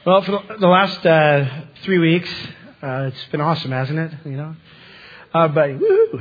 Well, for the last 3 weeks, it's been awesome, hasn't it? You know, but woo.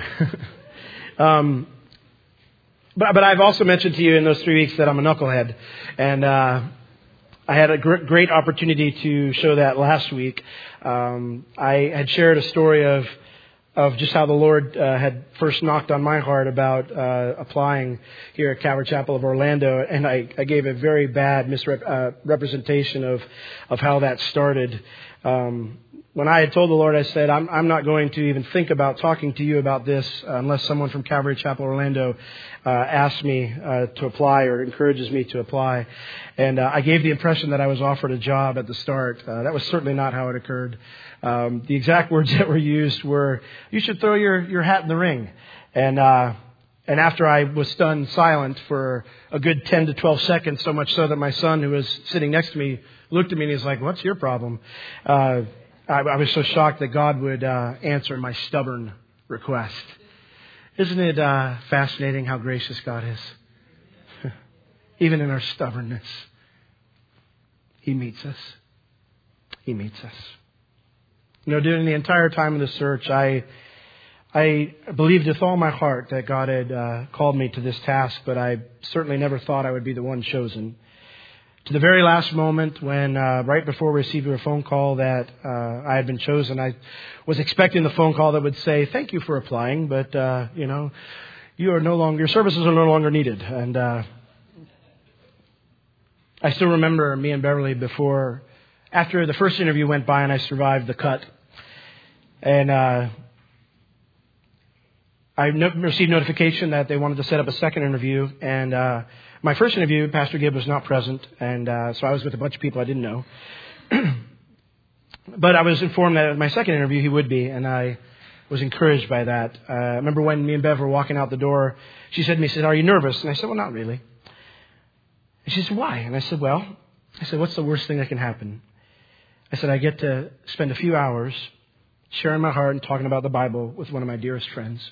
But I've also mentioned to you in those 3 weeks that I'm a knucklehead, and I had a great opportunity to show that last week. I had shared a story of just how the Lord had first knocked on my heart about applying here at Calvary Chapel of Orlando, and I gave a very bad misrepresentation of how that started. When I had told the Lord, I said, I'm not going to even think about talking to you about this unless someone from Calvary Chapel Orlando asks me to apply or encourages me to apply. And I gave the impression that I was offered a job at the start. That was certainly not how it occurred. The exact words that were used were, you should throw your hat in the ring. And after I was stunned silent for a good 10 to 12 seconds, so much so that my son, who was sitting next to me, looked at me and he's like, "What's your problem?" I was so shocked that God would answer my stubborn request. Isn't it fascinating how gracious God is? Even in our stubbornness, He meets us. He meets us. You know, during the entire time of the search, I believed with all my heart that God had called me to this task, but I certainly never thought I would be the one chosen. To the very last moment when, right before receiving a phone call that I had been chosen, I was expecting the phone call that would say, "Thank you for applying, but, your services are no longer needed." And I still remember me and Beverly after the first interview went by and I survived the cut. And I received notification that they wanted to set up a second interview. And my first interview, Pastor Gibb was not present, and so I was with a bunch of people I didn't know. But I was informed that at my second interview he would be, and I was encouraged by that. I remember when me and Bev were walking out the door, she said to me, "Are you nervous?" And I said, "Well, not really." And she said, "Why?" And I said, "What's the worst thing that can happen?" I said, "I get to spend a few hours sharing my heart and talking about the Bible with one of my dearest friends."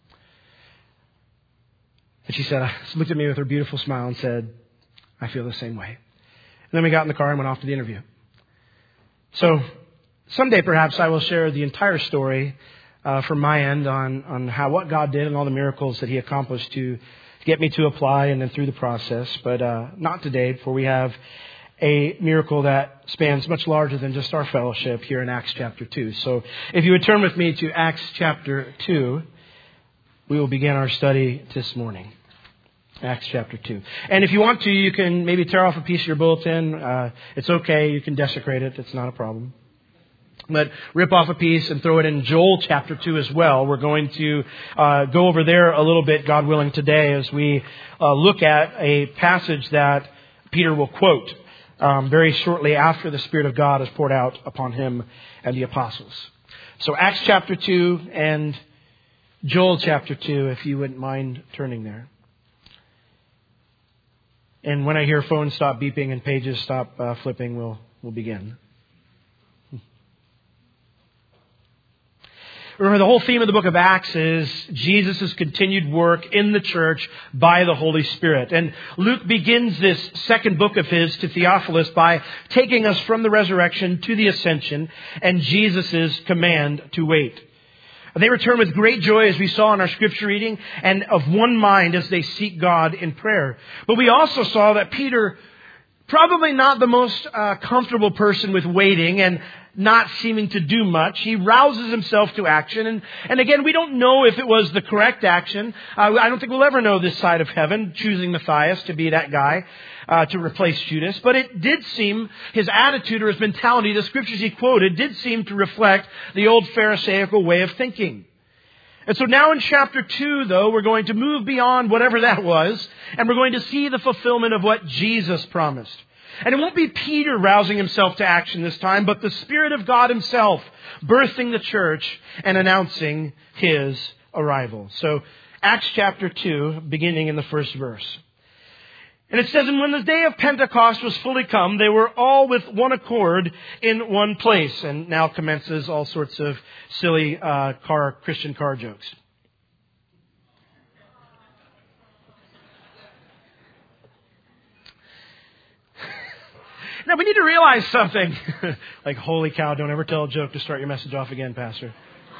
And she looked at me with her beautiful smile and said, "I feel the same way." And then we got in the car and went off to the interview. So someday perhaps I will share the entire story from my end on what God did and all the miracles that He accomplished to get me to apply and then through the process. But not today, for we have a miracle that spans much larger than just our fellowship here in Acts chapter 2. So if you would turn with me to Acts chapter 2, we will begin our study this morning. Acts chapter 2. And if you want to, you can maybe tear off a piece of your bulletin. It's okay. You can desecrate it. It's not a problem. But rip off a piece and throw it in Joel chapter 2 as well. We're going to go over there a little bit, God willing, today as we look at a passage that Peter will quote very shortly after the Spirit of God is poured out upon him and the apostles. So Acts chapter 2 and Joel chapter 2, if you wouldn't mind turning there. And when I hear phones stop beeping and pages stop flipping, we'll begin. Remember, the whole theme of the book of Acts is Jesus' continued work in the church by the Holy Spirit. And Luke begins this second book of his to Theophilus by taking us from the resurrection to the ascension and Jesus' command to wait. They return with great joy, as we saw in our scripture reading, and of one mind as they seek God in prayer. But we also saw that Peter, probably not the most comfortable person with waiting and not seeming to do much, he rouses himself to action. And again, we don't know if it was the correct action. I don't think we'll ever know this side of heaven, choosing Matthias to be that guy to replace Judas. But it did seem, his attitude or his mentality, the scriptures he quoted, did seem to reflect the old Pharisaical way of thinking. And so now in chapter 2, though, we're going to move beyond whatever that was, and we're going to see the fulfillment of what Jesus promised. And it won't be Peter rousing himself to action this time, but the Spirit of God Himself birthing the church and announcing His arrival. So Acts chapter 2, beginning in the first verse. And it says, "And when the day of Pentecost was fully come, they were all with one accord in one place." And now commences all sorts of silly Christian car jokes. Now, we need to realize something. Like, holy cow, don't ever tell a joke to start your message off again, Pastor.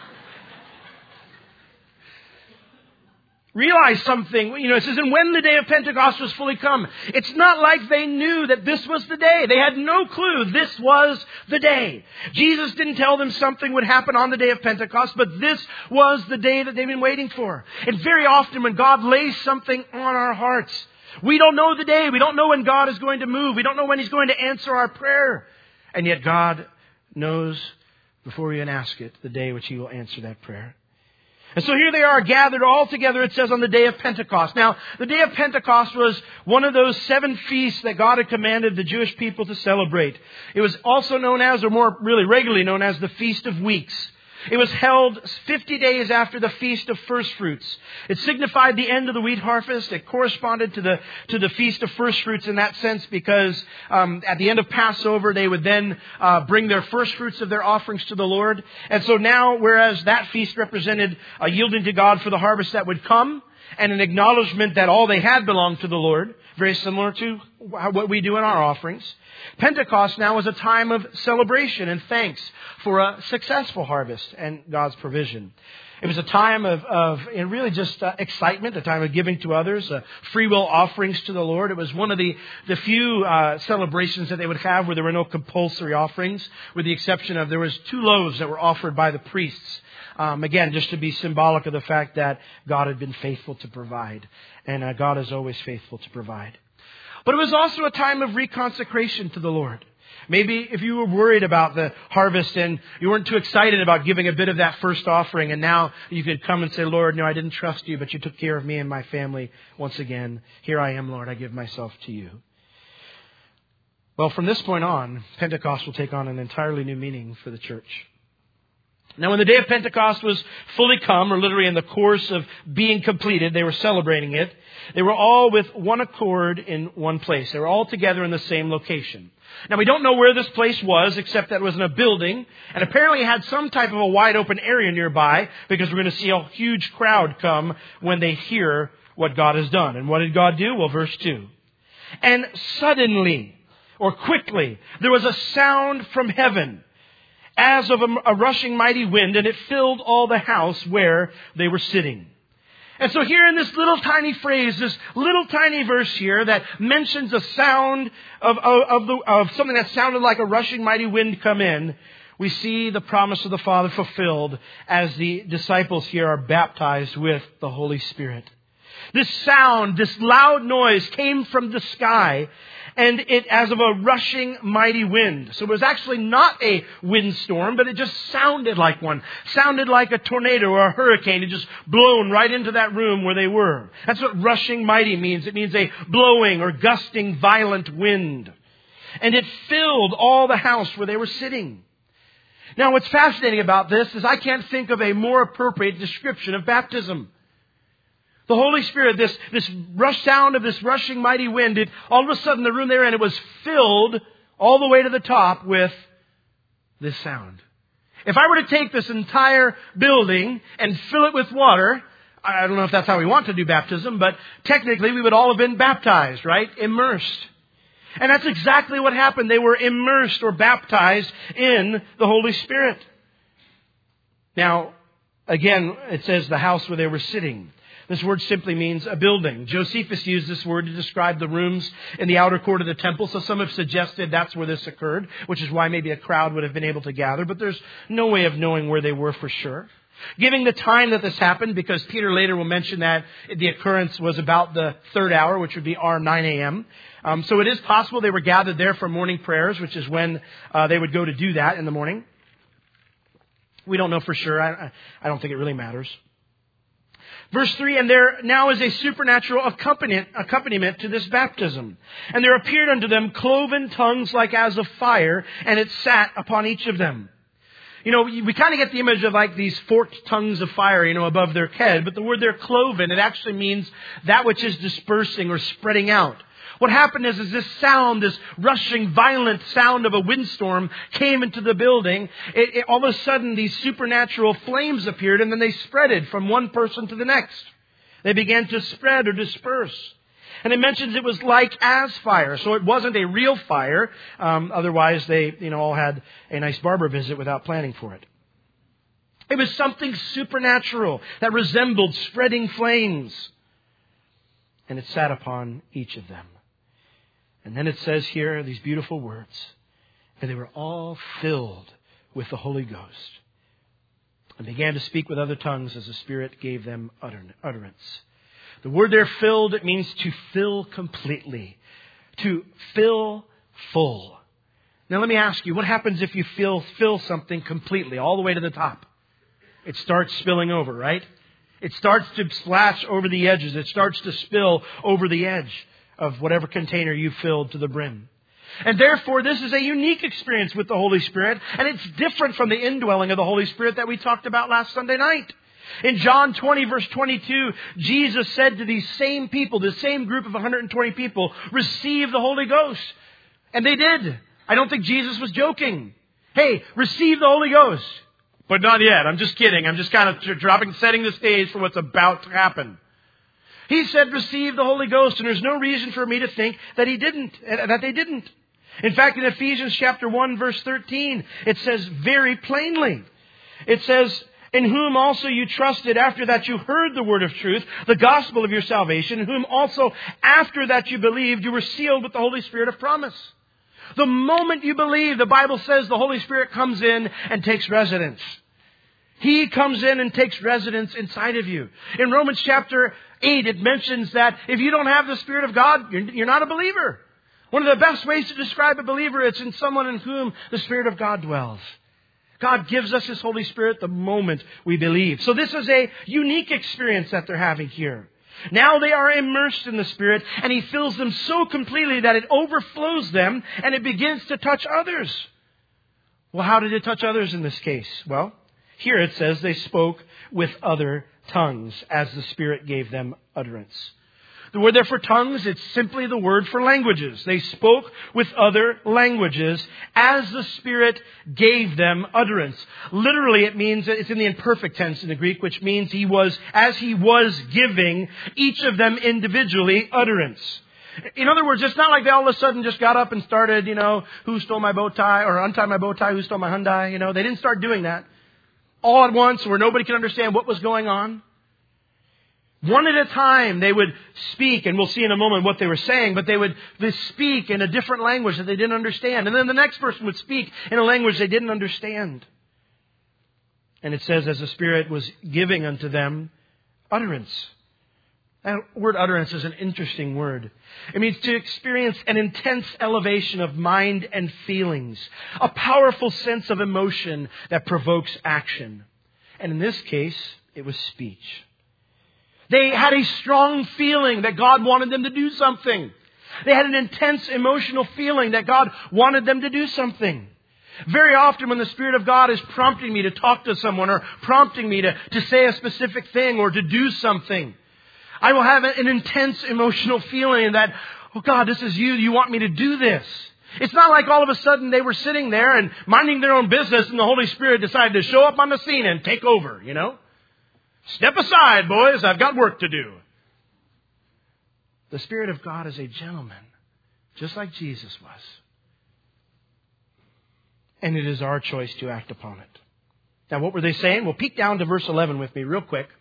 Realize something. It says, and when the day of Pentecost was fully come. It's not like they knew that this was the day. They had no clue this was the day. Jesus didn't tell them something would happen on the day of Pentecost, but this was the day that they've been waiting for. And very often when God lays something on our hearts, we don't know the day. We don't know when God is going to move. We don't know when He's going to answer our prayer. And yet God knows before we even ask it the day which He will answer that prayer. And so here they are gathered all together, it says, on the day of Pentecost. Now, the day of Pentecost was one of those 7 feasts that God had commanded the Jewish people to celebrate. It was also known as, or more really regularly known as, the Feast of Weeks. It was held 50 days after the Feast of First Fruits. It signified the end of the wheat harvest. It corresponded to the Feast of First Fruits in that sense because at the end of Passover, they would then bring their first fruits of their offerings to the Lord. And so now, whereas that feast represented a yielding to God for the harvest that would come, and an acknowledgement that all they had belonged to the Lord, very similar to what we do in our offerings. Pentecost now was a time of celebration and thanks for a successful harvest and God's provision. It was a time of really just excitement, a time of giving to others, free will offerings to the Lord. It was one of the few celebrations that they would have where there were no compulsory offerings, with the exception of there was 2 loaves that were offered by the priests. Again, just to be symbolic of the fact that God had been faithful to provide. And God is always faithful to provide. But it was also a time of reconsecration to the Lord. Maybe if you were worried about the harvest and you weren't too excited about giving a bit of that first offering, and now you could come and say, Lord, no, I didn't trust you, but you took care of me and my family once again. Here I am, Lord, I give myself to you. Well, from this point on, Pentecost will take on an entirely new meaning for the church. Now, when the day of Pentecost was fully come, or literally in the course of being completed, they were celebrating it. They were all with one accord in one place. They were all together in the same location. Now, we don't know where this place was, except that it was in a building, and apparently it had some type of a wide open area nearby, because we're going to see a huge crowd come when they hear what God has done. And what did God do? Well, verse 2. And suddenly, or quickly, there was a sound from heaven, as of a rushing mighty wind, and it filled all the house where they were sitting. And so here in this little tiny phrase, this little tiny verse here that mentions a sound of something that sounded like a rushing mighty wind come in, we see the promise of the Father fulfilled as the disciples here are baptized with the Holy Spirit. This sound, this loud noise came from the sky, and it as of a rushing mighty wind. So it was actually not a windstorm, but it just sounded like one. Sounded like a tornado or a hurricane. It just blown right into that room where they were. That's what rushing mighty means. It means a blowing or gusting violent wind. And it filled all the house where they were sitting. Now, what's fascinating about this is I can't think of a more appropriate description of baptism. The Holy Spirit, this rush sound of this rushing mighty wind, all of a sudden the room they were in, it was filled all the way to the top with this sound. If I were to take this entire building and fill it with water, I don't know if that's how we want to do baptism, but technically we would all have been baptized, right? Immersed. And that's exactly what happened. They were immersed or baptized in the Holy Spirit. Now, again, it says the house where they were sitting. This word simply means a building. Josephus used this word to describe the rooms in the outer court of the temple. So some have suggested that's where this occurred, which is why maybe a crowd would have been able to gather. But there's no way of knowing where they were for sure. Giving the time that this happened, because Peter later will mention that the occurrence was about the 3rd hour, which would be our 9 a.m. So it is possible they were gathered there for morning prayers, which is when they would go to do that in the morning. We don't know for sure. I don't think it really matters. Verse 3, and there now is a supernatural accompaniment to this baptism. And there appeared unto them cloven tongues like as of fire, and it sat upon each of them. You know, we kind of get the image of like these forked tongues of fire, above their head. But the word there, cloven, it actually means that which is dispersing or spreading out. What happened is this sound, this rushing, violent sound of a windstorm came into the building. All of a sudden, these supernatural flames appeared, and then they spreaded from one person to the next. They began to spread or disperse. And it mentions it was like as fire. So it wasn't a real fire. Otherwise, they all had a nice barber visit without planning for it. It was something supernatural that resembled spreading flames. And it sat upon each of them. And then it says here, these beautiful words, and they were all filled with the Holy Ghost and began to speak with other tongues as the Spirit gave them utterance. The word there, filled, it means to fill completely, to fill full. Now let me ask you, what happens if you fill something completely, all the way to the top? It starts spilling over, right? It starts to splash over the edges. It starts to spill over the edge of whatever container you filled to the brim. And therefore, this is a unique experience with the Holy Spirit, and it's different from the indwelling of the Holy Spirit that we talked about last Sunday night. In John 20, verse 22, Jesus said to these same people, the same group of 120 people, receive the Holy Ghost. And they did. I don't think Jesus was joking. Hey, receive the Holy Ghost. But not yet. I'm just kidding. I'm just kind of setting the stage for what's about to happen. He said, receive the Holy Ghost, and there's no reason for me to think that they didn't. In fact, in Ephesians chapter 1, verse 13, it says very plainly, it says, in whom also you trusted after that you heard the word of truth, the gospel of your salvation, in whom also after that you believed, you were sealed with the Holy Spirit of promise. The moment you believe, the Bible says the Holy Spirit comes in and takes residence. He comes in and takes residence inside of you. In Romans chapter 8, it mentions that if you don't have the Spirit of God, you're not a believer. One of the best ways to describe a believer, it's in someone in whom the Spirit of God dwells. God gives us His Holy Spirit the moment we believe. So this is a unique experience that they're having here. Now they are immersed in the Spirit, and He fills them so completely that it overflows them, and it begins to touch others. Well, how did it touch others in this case? Well, here it says they spoke with other tongues as the Spirit gave them utterance. The word there for tongues, it's simply the word for languages. They spoke with other languages as the Spirit gave them utterance. Literally, it means, it's in the imperfect tense in the Greek, which means as He was giving each of them individually utterance. In other words, it's not like they all of a sudden just got up and started, who stole my bow tie, or untie my bow tie, who stole my Hyundai. They didn't start doing that all at once where nobody could understand what was going on. One at a time, they would speak, and we'll see in a moment what they were saying, but they speak in a different language that they didn't understand. And then the next person would speak in a language they didn't understand. And it says, as the Spirit was giving unto them utterance. That word utterance is an interesting word. It means to experience an intense elevation of mind and feelings, a powerful sense of emotion that provokes action. And in this case, it was speech. They had a strong feeling that God wanted them to do something. They had an intense emotional feeling that God wanted them to do something. Very often when the Spirit of God is prompting me to talk to someone or prompting me to say a specific thing or to do something, I will have an intense emotional feeling that, oh God, this is you. You want me to do this. It's not like all of a sudden they were sitting there and minding their own business and the Holy Spirit decided to show up on the scene and take over, Step aside, boys. I've got work to do. The Spirit of God is a gentleman, just like Jesus was. And it is our choice to act upon it. Now, what were they saying? Well, peek down to verse 11 with me real quick.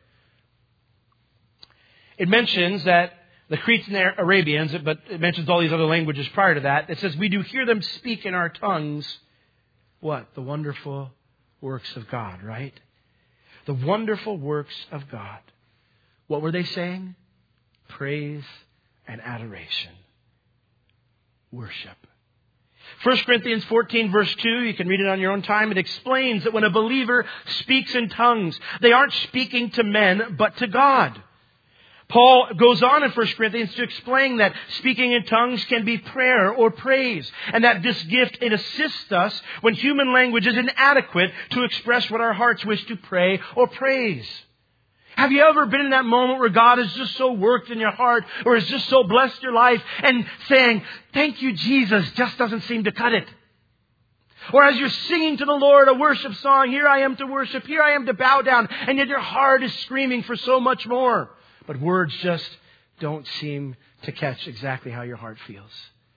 It mentions that the Cretes and Arabians, but it mentions all these other languages prior to that. It says, we do hear them speak in our tongues. What? The wonderful works of God, right? The wonderful works of God. What were they saying? Praise and adoration. Worship. 1 Corinthians 14 verse 2, you can read it on your own time. It explains that when a believer speaks in tongues, they aren't speaking to men, but to God. Paul goes on in 1 Corinthians to explain that speaking in tongues can be prayer or praise, and that this gift, it assists us when human language is inadequate to express what our hearts wish to pray or praise. Have you ever been in that moment where God has just so worked in your heart or has just so blessed your life and saying, thank you, Jesus, just doesn't seem to cut it? Or as you're singing to the Lord a worship song, here I am to worship, here I am to bow down, and yet your heart is screaming for so much more. But words just don't seem to catch exactly how your heart feels.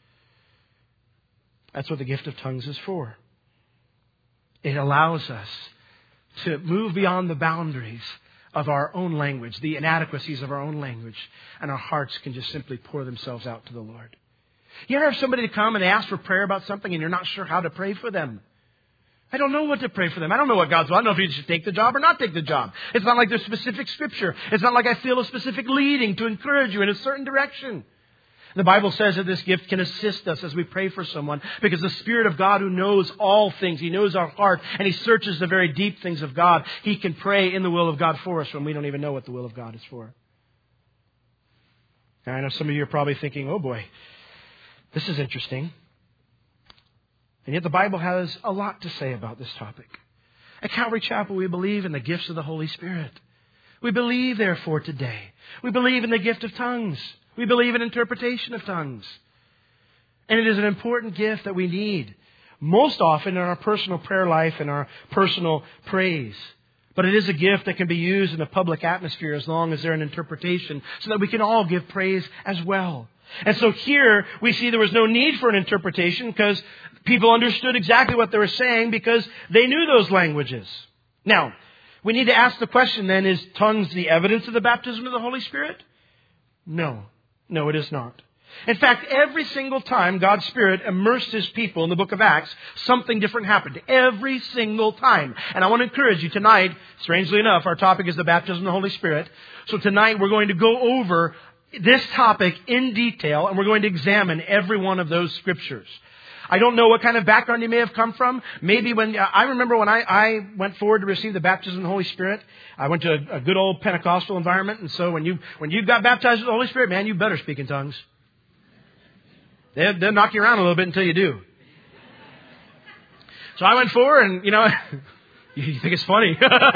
That's what the gift of tongues is for. It allows us to move beyond the boundaries of our own language, the inadequacies of our own language, and our hearts can just simply pour themselves out to the Lord. You ever have somebody to come and they ask for prayer about something and you're not sure how to pray for them? I don't know what to pray for them. I don't know what God's will. I don't know if He should take the job or not take the job. It's not like there's specific scripture. It's not like I feel a specific leading to encourage you in a certain direction. The Bible says that this gift can assist us as we pray for someone because the Spirit of God who knows all things, He knows our heart, and He searches the very deep things of God. He can pray in the will of God for us when we don't even know what the will of God is for. Now, I know some of you are probably thinking, oh boy, this is interesting. And yet the Bible has a lot to say about this topic. At Calvary Chapel, we believe in the gifts of the Holy Spirit. We believe, therefore, today, we believe in the gift of tongues. We believe in interpretation of tongues. And it is an important gift that we need most often in our personal prayer life and our personal praise. But it is a gift that can be used in a public atmosphere as long as there's an interpretation so that we can all give praise as well. And so here we see there was no need for an interpretation because people understood exactly what they were saying because they knew those languages. Now, we need to ask the question then, is tongues the evidence of the baptism of the Holy Spirit? No. No, it is not. In fact, every single time God's Spirit immersed His people in the book of Acts, something different happened. Every single time. And I want to encourage you tonight, strangely enough, our topic is the baptism of the Holy Spirit. So tonight we're going to go over this topic in detail and we're going to examine every one of those scriptures. I don't know what kind of background you may have come from. Maybe I remember when I went forward to receive the baptism of the Holy Spirit, I went to a good old Pentecostal environment. And so when you got baptized with the Holy Spirit, man, you better speak in tongues. They'll knock you around a little bit until you do. So I went forward and, you think it's funny.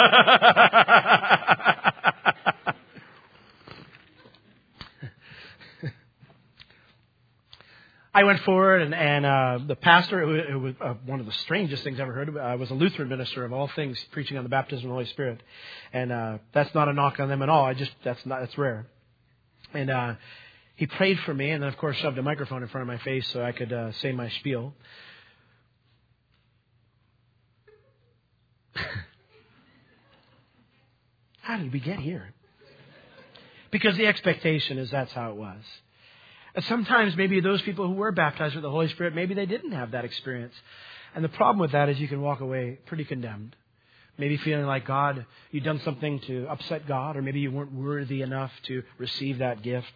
I went forward and the pastor, it was one of the strangest things I ever heard of, was a Lutheran minister of all things, preaching on the baptism of the Holy Spirit. And that's not a knock on them at all. That's rare. And he prayed for me and then, of course, shoved a microphone in front of my face so I could say my spiel. How did we get here? Because the expectation is that's how it was. Sometimes maybe those people who were baptized with the Holy Spirit, maybe they didn't have that experience. And the problem with that is you can walk away pretty condemned. Maybe feeling like God, you've done something to upset God, or maybe you weren't worthy enough to receive that gift.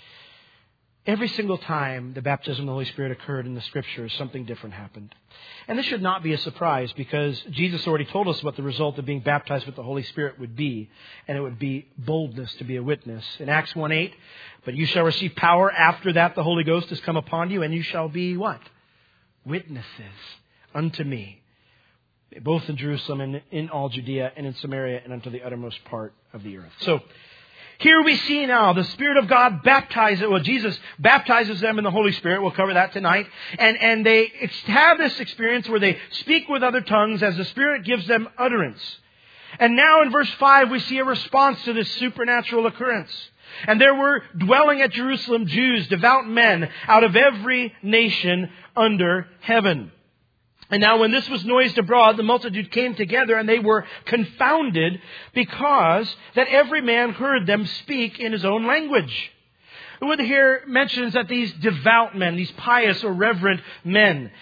Every single time the baptism of the Holy Spirit occurred in the Scriptures, something different happened. And this should not be a surprise because Jesus already told us what the result of being baptized with the Holy Spirit would be. And it would be boldness to be a witness. In Acts 1:8, but you shall receive power after that the Holy Ghost has come upon you, and you shall be what? Witnesses unto me, both in Jerusalem and in all Judea and in Samaria and unto the uttermost part of the earth. So, here we see now the Spirit of God Jesus baptizes them in the Holy Spirit. We'll cover that tonight. And they have this experience where they speak with other tongues as the Spirit gives them utterance. And now in verse 5 we see a response to this supernatural occurrence. And there were dwelling at Jerusalem Jews, devout men, out of every nation under heaven. And now when this was noised abroad, the multitude came together and they were confounded because that every man heard them speak in his own language. What here mentions that these devout men, these pious or reverent men,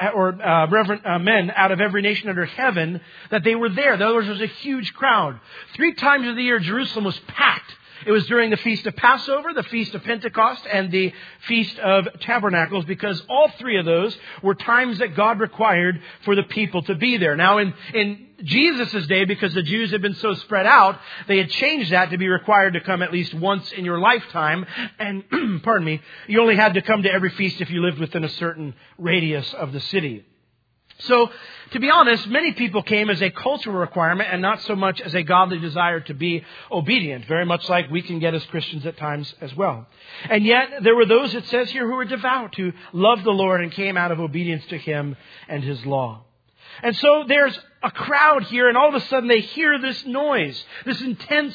men out of every nation under heaven, that they were there. In other words, there was a huge crowd. 3 times of the year, Jerusalem was packed. It was during the Feast of Passover, the Feast of Pentecost, and the Feast of Tabernacles, because all 3 of those were times that God required for the people to be there. Now, in Jesus' day, because the Jews had been so spread out, they had changed that to be required to come at least once in your lifetime. And, pardon me, you only had to come to every feast if you lived within a certain radius of the city. So, to be honest, many people came as a cultural requirement and not so much as a godly desire to be obedient, very much like we can get as Christians at times as well. And yet, there were those, it says here, who were devout, who loved the Lord and came out of obedience to Him and His law. And so there's a crowd here, and all of a sudden they hear this noise, this intense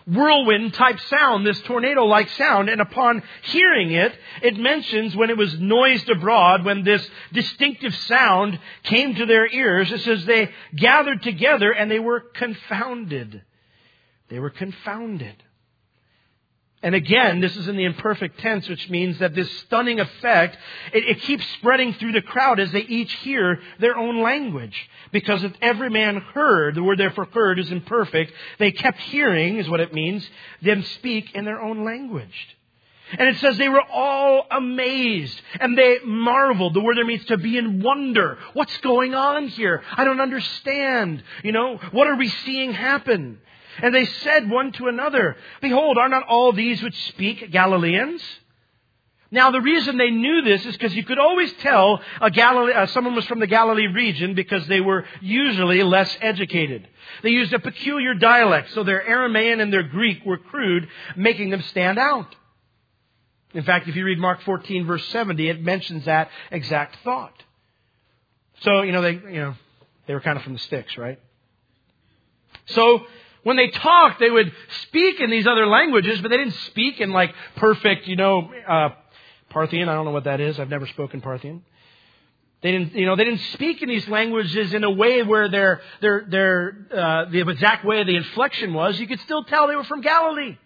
whirlwind type sound, this tornado-like sound. And upon hearing it, it mentions when it was noised abroad, when this distinctive sound came to their ears, it says they gathered together and they were confounded. They were confounded. And again, this is in the imperfect tense, which means that this stunning effect, it keeps spreading through the crowd as they each hear their own language. Because if every man heard, the word there for heard is imperfect, they kept hearing, is what it means, them speak in their own language. And it says they were all amazed and they marveled. The word there means to be in wonder. What's going on here? I don't understand. What are we seeing happen? And they said one to another, "Behold, are not all these which speak Galileans?" Now, the reason they knew this is because you could always tell someone was from the Galilee region because they were usually less educated. They used a peculiar dialect, so their Aramaean and their Greek were crude, making them stand out. In fact, if you read Mark 14, verse 70, it mentions that exact thought. So, they were kind of from the sticks, right? So, when they talked, they would speak in these other languages, but they didn't speak in like perfect, Parthian. I don't know what that is. I've never spoken Parthian. They didn't speak in these languages in a way where the exact way the inflection was. You could still tell they were from Galilee.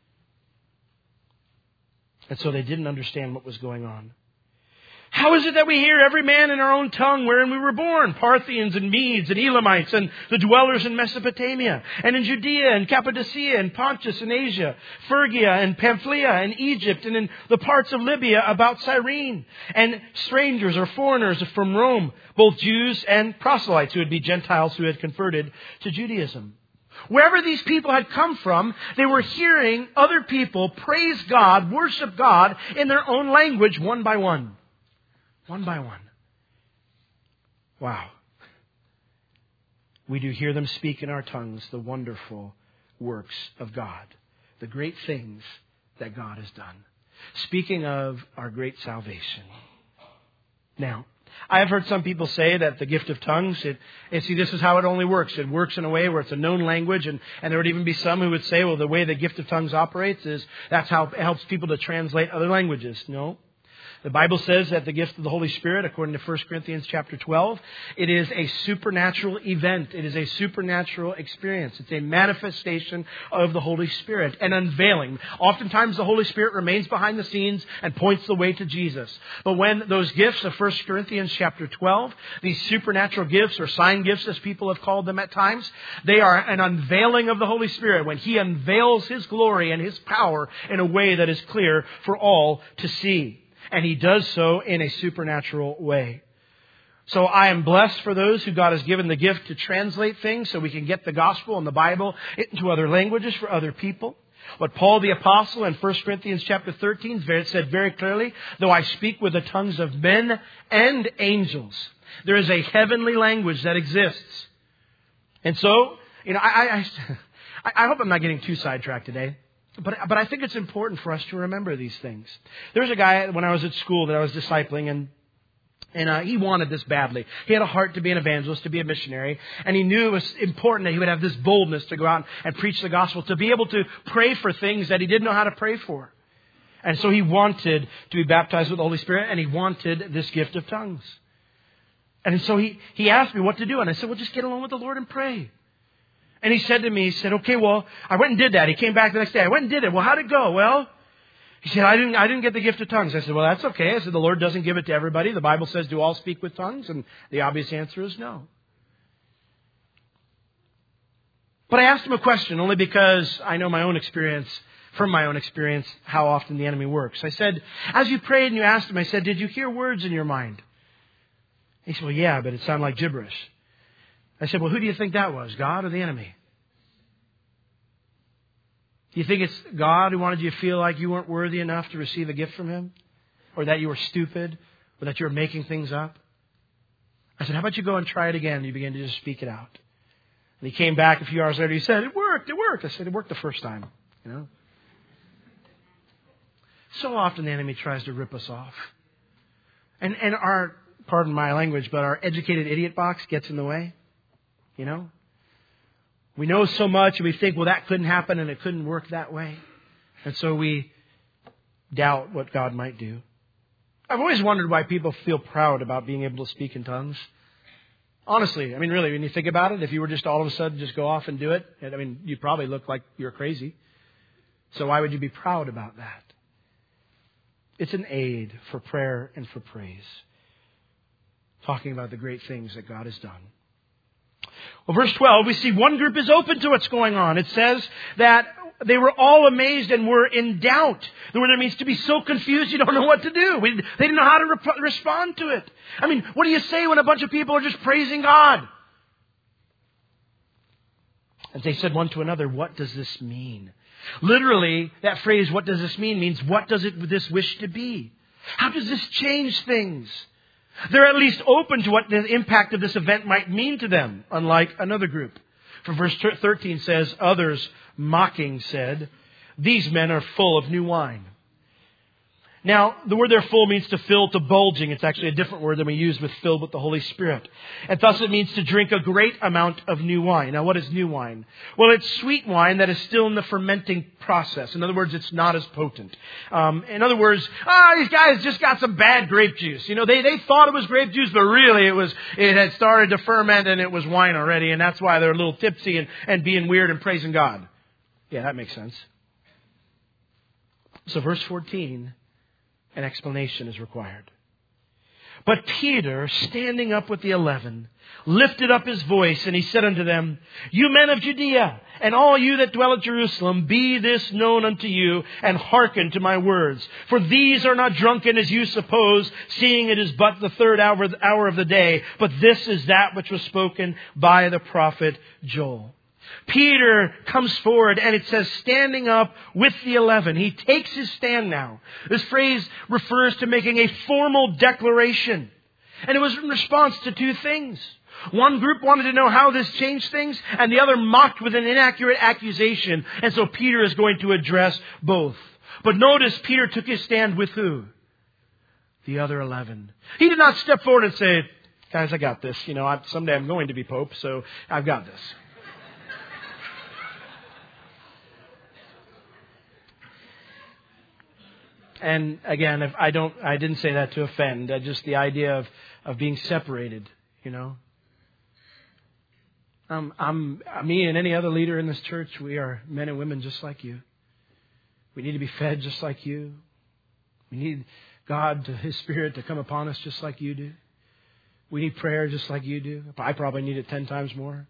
And so they didn't understand what was going on. How is it that we hear every man in our own tongue wherein we were born? Parthians and Medes and Elamites and the dwellers in Mesopotamia and in Judea and Cappadocia and Pontus and Asia, Phrygia and Pamphylia and Egypt and in the parts of Libya about Cyrene, and strangers or foreigners from Rome, both Jews and proselytes who would be Gentiles who had converted to Judaism. Wherever these people had come from, they were hearing other people praise God, worship God in their own language one by one. One by one. Wow. We do hear them speak in our tongues the wonderful works of God, the great things that God has done. Speaking of our great salvation. Now, I have heard some people say that the gift of tongues, this is how it only works. It works in a way where it's a known language, and there would even be some who would say, well, the way the gift of tongues operates is that's how it helps people to translate other languages. No. The Bible says that the gift of the Holy Spirit, according to 1 Corinthians chapter 12, it is a supernatural event. It is a supernatural experience. It's a manifestation of the Holy Spirit, an unveiling. Oftentimes the Holy Spirit remains behind the scenes and points the way to Jesus. But when those gifts of 1 Corinthians chapter 12, these supernatural gifts or sign gifts as people have called them at times, they are an unveiling of the Holy Spirit when He unveils His glory and His power in a way that is clear for all to see. And He does so in a supernatural way. So I am blessed for those who God has given the gift to translate things so we can get the gospel and the Bible into other languages for other people. What Paul the Apostle in 1 Corinthians chapter 13 said very clearly, though I speak with the tongues of men and angels, there is a heavenly language that exists. And so, I hope I'm not getting too sidetracked today. But I think it's important for us to remember these things. There's a guy when I was at school that I was discipling, and he wanted this badly. He had a heart to be an evangelist, to be a missionary, and he knew it was important that he would have this boldness to go out and preach the gospel, to be able to pray for things that he didn't know how to pray for. And so he wanted to be baptized with the Holy Spirit, and he wanted this gift of tongues. And so he asked me what to do, and I said, well, just get along with the Lord and pray. And he said to me, okay, well, I went and did that. He came back the next day. I went and did it. Well, how'd it go? Well, he said, I didn't get the gift of tongues. I said, well, that's okay. I said, the Lord doesn't give it to everybody. The Bible says, do all speak with tongues? And the obvious answer is no. But I asked him a question only because I know from my own experience, how often the enemy works. I said, as you prayed and you asked him, I said, did you hear words in your mind? He said, well, yeah, but it sounded like gibberish. I said, well, who do you think that was, God or the enemy? Do you think it's God who wanted you to feel like you weren't worthy enough to receive a gift from Him? Or that you were stupid? Or that you were making things up? I said, how about you go and try it again? And you begin to just speak it out. And he came back a few hours later. He said, it worked. I said, it worked the first time. So often the enemy tries to rip us off. And our, pardon my language, but our educated idiot box gets in the way. We know so much and we think, well, that couldn't happen and it couldn't work that way. And so we doubt what God might do. I've always wondered why people feel proud about being able to speak in tongues. Honestly, I mean, really, when you think about it, if you were just all of a sudden just go off and do it, I mean, you'd probably look like you're crazy. So why would you be proud about that? It's an aid for prayer and for praise. Talking about the great things that God has done. Well, verse 12, we see one group is open to what's going on. It says that they were all amazed and were in doubt. The word means to be so confused you don't know what to do. They didn't know how to respond to it. I mean, what do you say when a bunch of people are just praising God? And they said one to another, what does this mean? Literally, that phrase, what does this mean, means what does this wish to be? How does this change things? They're at least open to what the impact of this event might mean to them, unlike another group. For verse 13 says, others mocking said, these men are full of new wine. Now, the word there full means to fill to bulging. It's actually a different word than we use with filled with the Holy Spirit. And thus it means to drink a great amount of new wine. Now, what is new wine? Well, it's sweet wine that is still in the fermenting process. In other words, it's not as potent. In other words, these guys just got some bad grape juice. You know, they thought it was grape juice, but really it had started to ferment and it was wine already. And that's why they're a little tipsy and being weird and praising God. Yeah, that makes sense. So verse 14, an explanation is required. But Peter, standing up with the 11, lifted up his voice, and he said unto them, you men of Judea, and all you that dwell at Jerusalem, be this known unto you, and hearken to my words. For these are not drunken as you suppose, seeing it is but the third hour of the day. But this is that which was spoken by the prophet Joel. Peter comes forward and it says standing up with the 11. He takes his stand now. This phrase refers to making a formal declaration. And it was in response to two things. One group wanted to know how this changed things, and the other mocked with an inaccurate accusation. And so Peter is going to address both. But notice Peter took his stand with who? The other 11. He did not step forward and say, guys, I got this. You know, someday I'm going to be Pope, so I've got this. And again, I didn't say that to offend. Just the idea of being separated, you know. Me and any other leader in this church, we are men and women just like you. We need to be fed just like you. We need God, His Spirit, to come upon us just like you do. We need prayer just like you do. I probably need it 10 times more.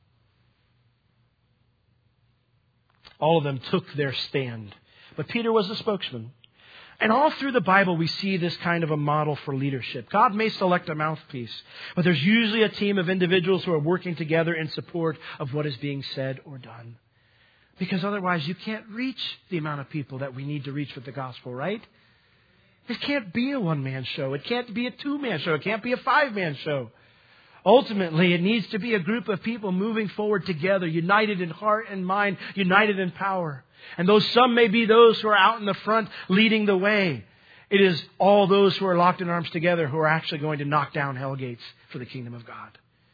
All of them took their stand. But Peter was the spokesman. And all through the Bible, we see this kind of a model for leadership. God may select a mouthpiece, but there's usually a team of individuals who are working together in support of what is being said or done. Because otherwise, you can't reach the amount of people that we need to reach with the gospel, right? It can't be a one-man show. It can't be a two-man show. It can't be a five-man show. Ultimately, it needs to be a group of people moving forward together, united in heart and mind, united in power. And though some may be those who are out in the front leading the way, it is all those who are locked in arms together who are actually going to knock down hell gates for the kingdom of God.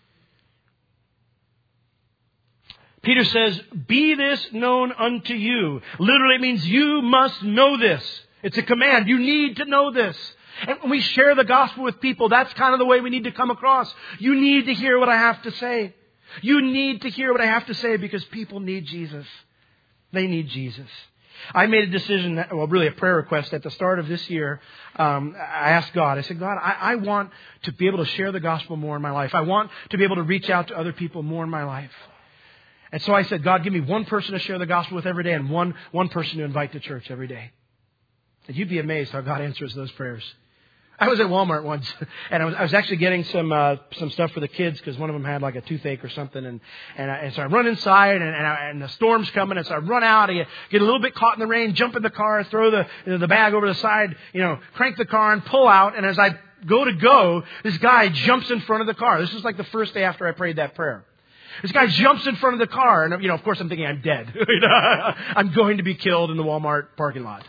Peter says, be this known unto you. Literally, it means you must know this. It's a command. You need to know this. And when we share the gospel with people, that's kind of the way we need to come across. You need to hear what I have to say. You need to hear what I have to say because people need Jesus. They need Jesus. I made a decision, really a prayer request at the start of this year. I asked God, I said, God, I want to be able to share the gospel more in my life. I want to be able to reach out to other people more in my life. And so I said, God, give me one person to share the gospel with every day and one person to invite to church every day. And you'd be amazed how God answers those prayers. I was at Walmart once, and I was actually getting some stuff for the kids because one of them had like a toothache or something, and so I run inside, and the storm's coming, and so I run out, I get a little bit caught in the rain, jump in the car, throw the bag over the side, crank the car and pull out, and as I go, this guy jumps in front of the car. This was like the first day after I prayed that prayer. This guy jumps in front of the car, and of course I'm thinking I'm dead. I'm going to be killed in the Walmart parking lot.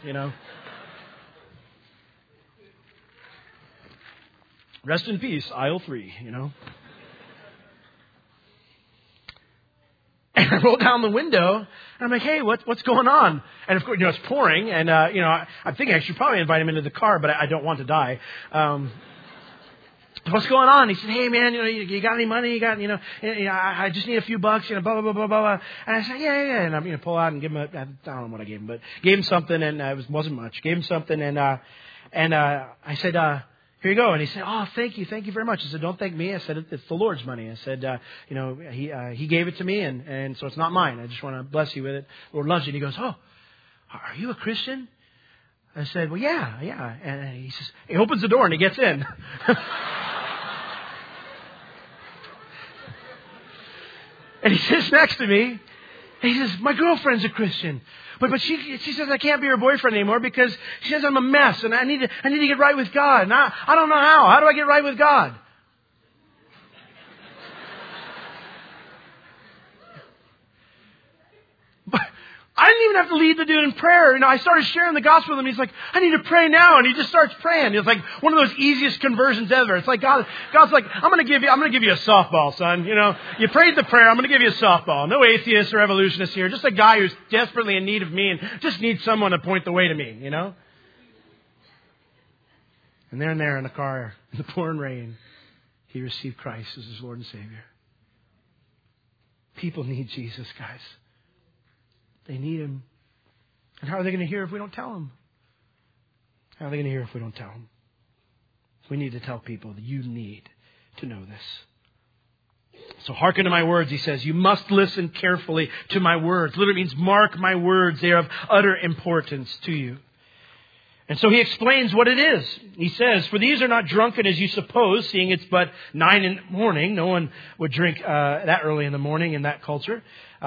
Rest in peace, aisle 3, And I roll down the window, and I'm like, hey, what's going on? And of course, it's pouring, and, I'm thinking I should probably invite him into the car, but I don't want to die. What's going on? He said, hey, man, you got any money? I just need a few bucks, blah, blah, blah, blah, blah. And I said, yeah. And I'm pull out and give him I don't know what I gave him, but gave him something, and it wasn't much. Gave him something, and I said, here you go. And he said, oh, thank you very much. I said, don't thank me. I said, it's the Lord's money. I said, he gave it to me, and so it's not mine. I just want to bless you with it. Lord loves you. And he goes, oh, are you a Christian? I said, well, yeah. And he says, he opens the door and he gets in. And he sits next to me, and he says, my girlfriend's a Christian. But she says I can't be her boyfriend anymore because she says I'm a mess and I need to get right with God. And I don't know how. How do I get right with God? But I didn't even have to lead the dude in prayer. I started sharing the gospel with him. He's like, I need to pray now. And he just starts praying. It's like one of those easiest conversions ever. It's like God's like, I'm going to give you a softball, son. You prayed the prayer. I'm going to give you a softball. No atheists or evolutionists here. Just a guy who's desperately in need of me and just needs someone to point the way to me, And there in the car, in the pouring rain, he received Christ as his Lord and Savior. People need Jesus, guys. They need Him. And how are they going to hear if we don't tell them? How are they going to hear if we don't tell them? We need to tell people that you need to know this. So hearken to my words, he says. You must listen carefully to my words. Literally means mark my words. They are of utter importance to you. And so he explains what it is. He says, for these are not drunken as you suppose, seeing it's but 9 a.m. No one would drink that early in the morning in that culture.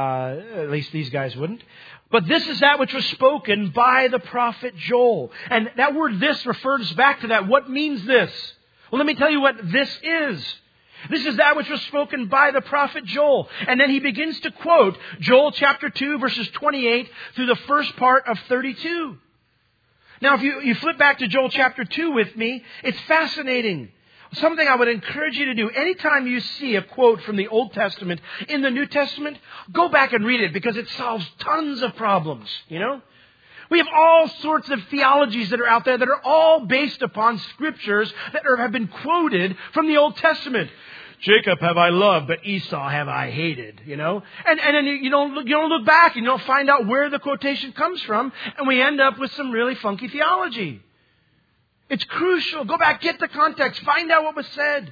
At least these guys wouldn't. But this is that which was spoken by the prophet Joel. And that word this refers back to that. What means this? Well, let me tell you what this is. This is that which was spoken by the prophet Joel. And then he begins to quote Joel chapter 2, verses 28 through the first part of 32. Now, if you flip back to Joel chapter 2 with me, it's fascinating. Something I would encourage you to do. Anytime you see a quote from the Old Testament in the New Testament, go back and read it because it solves tons of problems, We have all sorts of theologies that are out there that are all based upon scriptures that have been quoted from the Old Testament. Jacob have I loved, but Esau have I hated, And then you don't look back and you don't find out where the quotation comes from. And we end up with some really funky theology. It's crucial. Go back, get the context, find out what was said.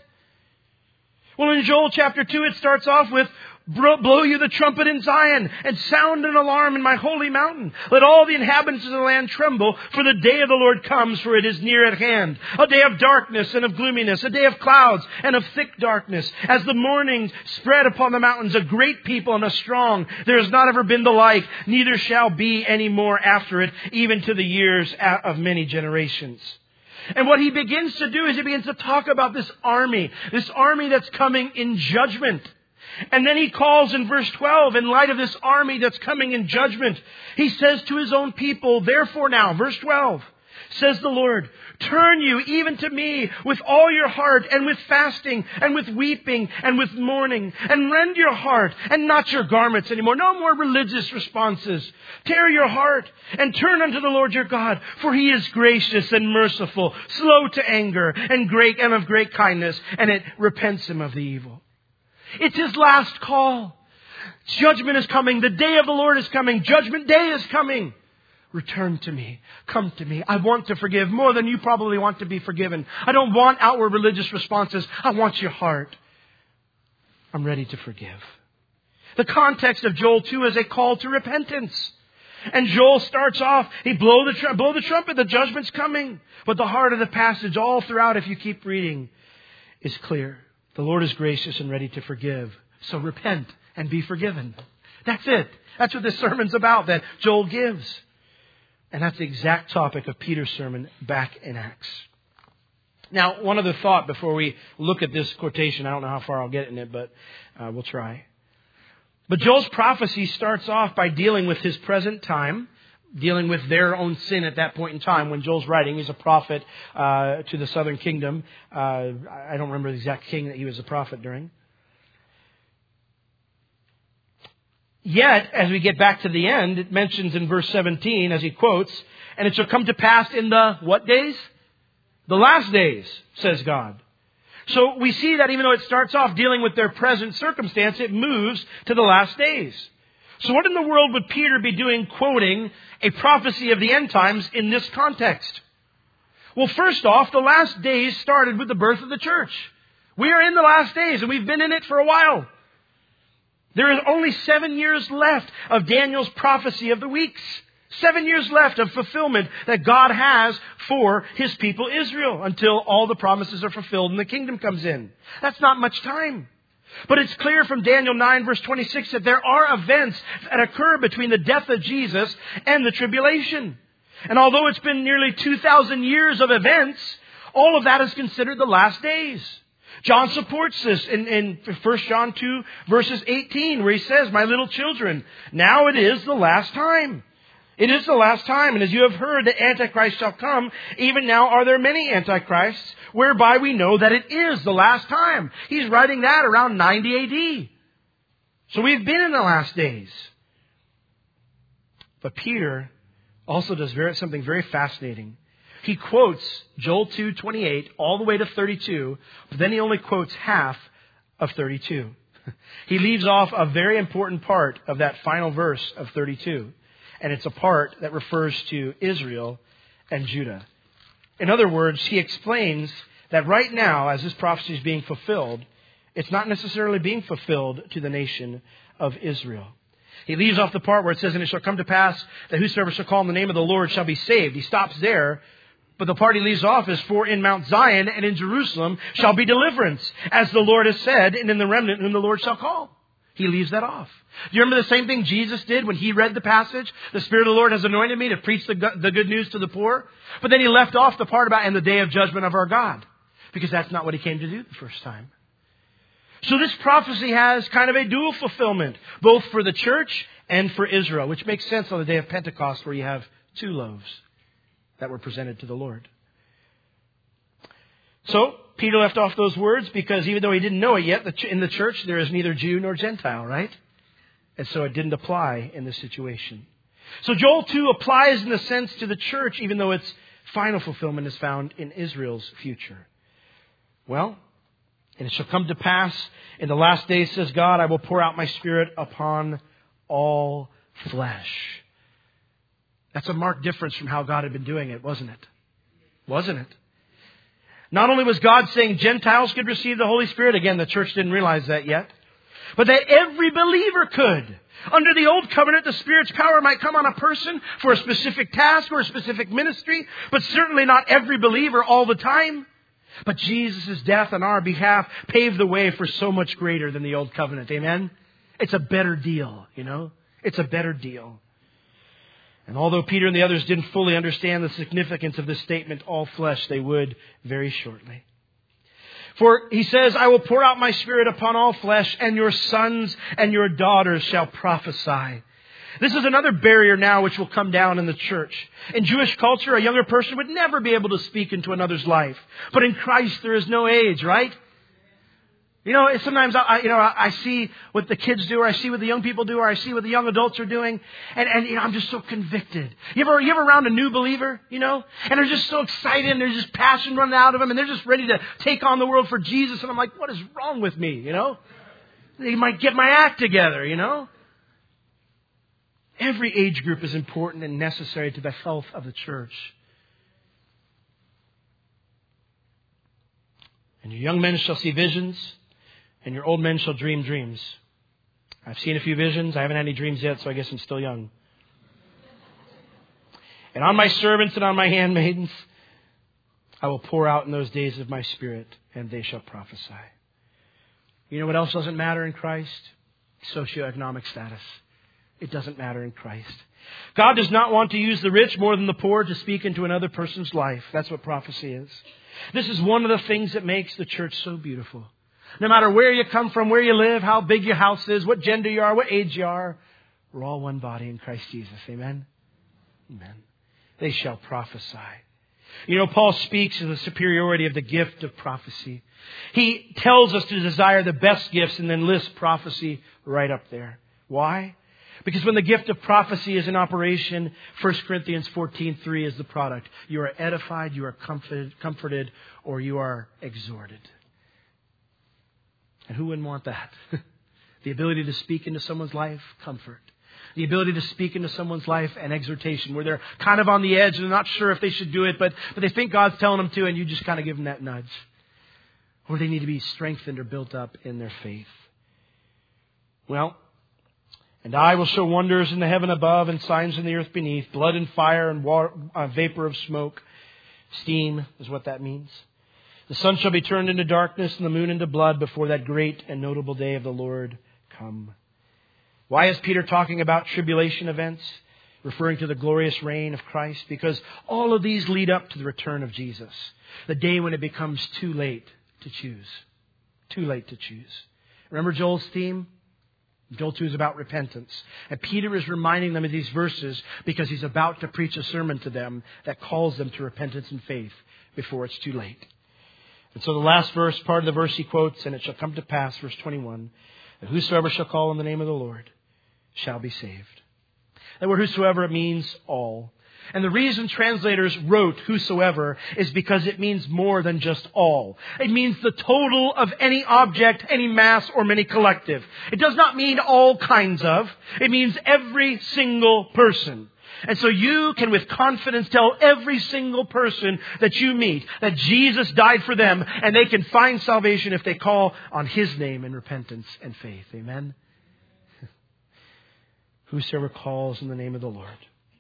Well, in Joel chapter 2, it starts off with, blow you the trumpet in Zion and sound an alarm in my holy mountain. Let all the inhabitants of the land tremble, for the day of the Lord comes, for it is near at hand. A day of darkness and of gloominess, a day of clouds and of thick darkness. As the morning spread upon the mountains, a great people and a strong. There has not ever been the like, neither shall be any more after it, even to the years of many generations. And what he begins to do is he begins to talk about this army that's coming in judgment. And then he calls in verse 12, in light of this army that's coming in judgment, he says to his own people, therefore now, verse 12, says the Lord, turn you even to me with all your heart and with fasting and with weeping and with mourning, and rend your heart and not your garments anymore. No more religious responses. Tear your heart and turn unto the Lord your God, for He is gracious and merciful, slow to anger and of great kindness, and it repents Him of the evil. It's His last call. Judgment is coming. The day of the Lord is coming. Judgment day is coming. Return to me. Come to me. I want to forgive more than you probably want to be forgiven. I don't want outward religious responses. I want your heart. I'm ready to forgive. The context of Joel 2 is a call to repentance. And Joel starts off, he blow the trumpet, the judgment's coming. But the heart of the passage all throughout, if you keep reading, is clear. The Lord is gracious and ready to forgive. So repent and be forgiven. That's it. That's what this sermon's about that Joel gives. And that's the exact topic of Peter's sermon back in Acts. Now, one other thought before we look at this quotation. I don't know how far I'll get in it, but we'll try. But Joel's prophecy starts off by dealing with his present time, dealing with their own sin at that point in time. When Joel's writing, he's a prophet to the southern kingdom. I don't remember the exact king that he was a prophet during. Yet, as we get back to the end, it mentions in verse 17, as he quotes, and it shall come to pass in the what days? The last days, says God. So we see that even though it starts off dealing with their present circumstance, it moves to the last days. So what in the world would Peter be doing quoting a prophecy of the end times in this context? Well, first off, the last days started with the birth of the church. We are in the last days, and we've been in it for a while. There is only 7 years left of Daniel's prophecy of the weeks. 7 years left of fulfillment that God has for His people Israel until all the promises are fulfilled and the kingdom comes in. That's not much time. But it's clear from Daniel 9 verse 26 that there are events that occur between the death of Jesus and the tribulation. And although it's been nearly 2,000 years of events, all of that is considered the last days. John supports this in 1 John 2 verses 18 where he says, "My little children, now it is the last time." It is the last time, and as you have heard that Antichrist shall come, even now are there many Antichrists, whereby we know that it is the last time. He's writing that around 90 AD. So we've been in the last days. But Peter also does something very fascinating. He quotes Joel 2:28 all the way to 32, but then he only quotes half of 32. He leaves off a very important part of that final verse of 32. And it's a part that refers to Israel and Judah. In other words, he explains that right now, as this prophecy is being fulfilled, it's not necessarily being fulfilled to the nation of Israel. He leaves off the part where it says, "And it shall come to pass that whosoever shall call on the name of the Lord shall be saved." He stops there. But the part he leaves off is, "For in Mount Zion and in Jerusalem shall be deliverance, as the Lord has said, and in the remnant whom the Lord shall call." He leaves that off. Do you remember the same thing Jesus did when he read the passage? "The Spirit of the Lord has anointed me to preach the good news to the poor." But then he left off the part about "in the day of judgment of our God," because that's not what he came to do the first time. So this prophecy has kind of a dual fulfillment, both for the church and for Israel, which makes sense on the day of Pentecost where you have 2 loaves that were presented to the Lord. So Peter left off those words because even though he didn't know it yet, in the church there is neither Jew nor Gentile, right? And so it didn't apply in this situation. So Joel 2 applies in a sense to the church, even though its final fulfillment is found in Israel's future. Well, "And it shall come to pass in the last days, says God, I will pour out my Spirit upon all flesh." That's a marked difference from how God had been doing it, wasn't it? Wasn't it? Not only was God saying Gentiles could receive the Holy Spirit, again, the church didn't realize that yet, but that every believer could. Under the old covenant, the Spirit's power might come on a person for a specific task or a specific ministry, but certainly not every believer all the time. But Jesus' death on our behalf paved the way for so much greater than the old covenant. Amen? It's a better deal, you know? It's a better deal. And although Peter and the others didn't fully understand the significance of this statement, all flesh, they would very shortly. For he says, "I will pour out my Spirit upon all flesh, and your sons and your daughters shall prophesy." This is another barrier now which will come down in the church. In Jewish culture, a younger person would never be able to speak into another's life. But in Christ, there is no age, right? You know, sometimes I see what the kids do, or I see what the young people do, or I see what the young adults are doing, and I'm just so convicted. You ever around a new believer, and they're just so excited, and there's just passion running out of them, and they're just ready to take on the world for Jesus, and I'm like, what is wrong with me, They might get my act together, Every age group is important and necessary to the health of the church. "And your young men shall see visions, and your old men shall dream dreams." I've seen a few visions. I haven't had any dreams yet, so I guess I'm still young. "And on my servants and on my handmaidens, I will pour out in those days of my Spirit, and they shall prophesy." You know what else doesn't matter in Christ? Socioeconomic status. It doesn't matter in Christ. God does not want to use the rich more than the poor to speak into another person's life. That's what prophecy is. This is one of the things that makes the church so beautiful. No matter where you come from, where you live, how big your house is, what gender you are, what age you are, we're all one body in Christ Jesus. Amen? Amen. They shall prophesy. Paul speaks of the superiority of the gift of prophecy. He tells us to desire the best gifts and then lists prophecy right up there. Why? Because when the gift of prophecy is in operation, 1 Corinthians 14:3 is the product. You are edified, you are comforted, or you are exhorted. And who wouldn't want that? The ability to speak into someone's life, comfort. The ability to speak into someone's life, and exhortation, where they're kind of on the edge and they're not sure if they should do it, but they think God's telling them to, and you just kind of give them that nudge. Or they need to be strengthened or built up in their faith. Well, and I will show wonders in the heaven above and signs in the earth beneath, blood and fire and vapor of smoke. Steam is what that means. The sun shall be turned into darkness and the moon into blood before that great and notable day of the Lord come. Why is Peter talking about tribulation events, referring to the glorious reign of Christ? Because all of these lead up to the return of Jesus, the day when it becomes too late to choose. Too late to choose. Remember Joel's theme? Joel 2 is about repentance. And Peter is reminding them of these verses because he's about to preach a sermon to them that calls them to repentance and faith before it's too late. And so the last verse, part of the verse he quotes, and it shall come to pass, verse 21, that whosoever shall call on the name of the Lord shall be saved. That word whosoever, it means all. And the reason translators wrote whosoever is because it means more than just all. It means the total of any object, any mass, or many collective. It does not mean all kinds of. It means every single person. And so you can with confidence tell every single person that you meet that Jesus died for them, and they can find salvation if they call on His name in repentance and faith. Amen? Whosoever calls in the name of the Lord.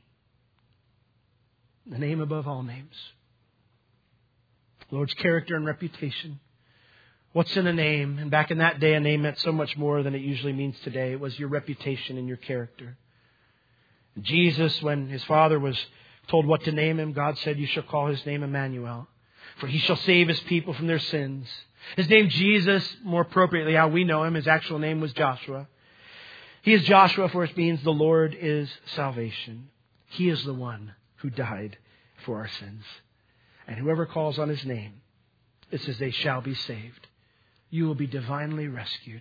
The name above all names. The Lord's character and reputation. What's in a name? And back in that day, a name meant so much more than it usually means today. It was your reputation and your character. Jesus, when His Father was told what to name Him, God said, you shall call His name Emmanuel, for He shall save His people from their sins. His name Jesus, more appropriately how we know Him, His actual name was Joshua. He is Joshua, for it means the Lord is salvation. He is the one who died for our sins. And whoever calls on His name, it says they shall be saved. You will be divinely rescued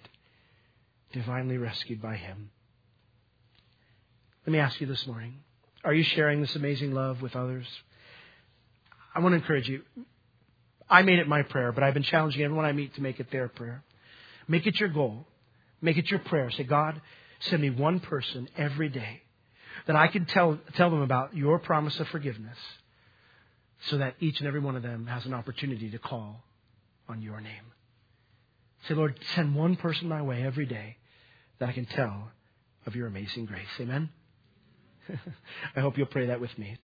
by Him. Let me ask you this morning, are you sharing this amazing love with others? I want to encourage you. I made it my prayer, but I've been challenging everyone I meet to make it their prayer. Make it your goal. Make it your prayer. Say, God, send me one person every day that I can tell them about your promise of forgiveness, so that each and every one of them has an opportunity to call on your name. Say, Lord, send one person my way every day that I can tell of your amazing grace. Amen? I hope you'll pray that with me.